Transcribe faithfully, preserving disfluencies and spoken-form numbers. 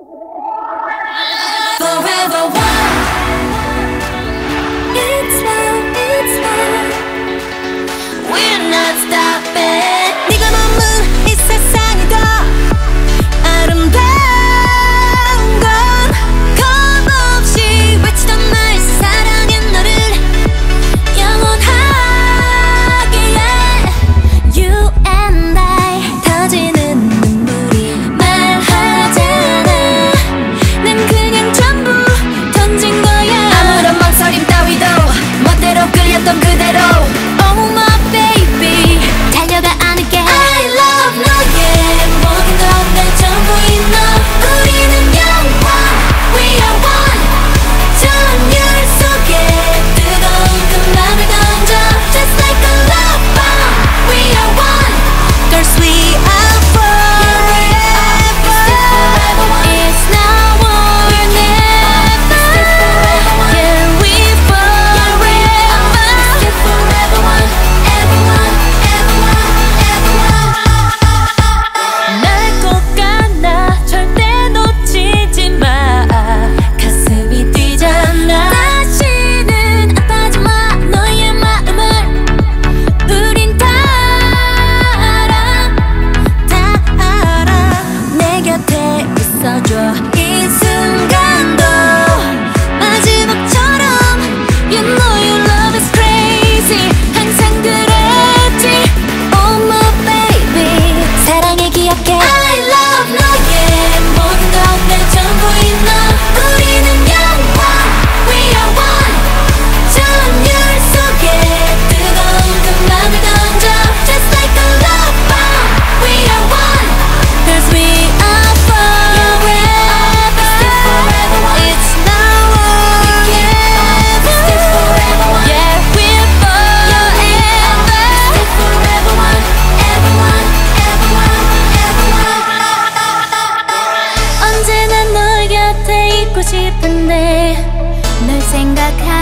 Forever one. It's love, it's love. We're not stopping. 네가 머문 이 세상이 더 아름다운 건 겁없이 외치던 말 사랑해 너를 영원하게. You and I 터지는 눈물이 말하잖아. 난 그냥 전부 던진 거야. 아무런 망설임 따위도 멋대로 끌렸던 그대로. Oh my baby 달려가 안을게. I love 너의 모든 것 내 전부인 너. 우리는 영원 We are one. 전율 속에 뜨거운 그 맘을 던져 Just like a love bomb. We are one. Girls we are forever. It's now or never. Yeah we forever. Forever one. Everyone, everyone, everyone. 날 꼭 안아 절대 놓치지 마. 가슴이 뛰잖아. 다시는 아파하지 마. 너의 마음을 우린 다 알아. 다 알아. 내 곁에 있어줘 이 순간도 마지막처럼. You know your love is crazy. 항상 그랬지. Oh my baby 사랑해 기억해. I love 너의 모든 것 내 전부인 너. 우리는 영원 We are one. 전율 속에 뜨거운 그 맘을 던져 Just like a love bomb. We are one. Cause we are forever. It's now or never. Yeah we're forever. Forever one. Everyone, everyone, everyone. 언제나 널 곁에 있고 싶은데 널 생각하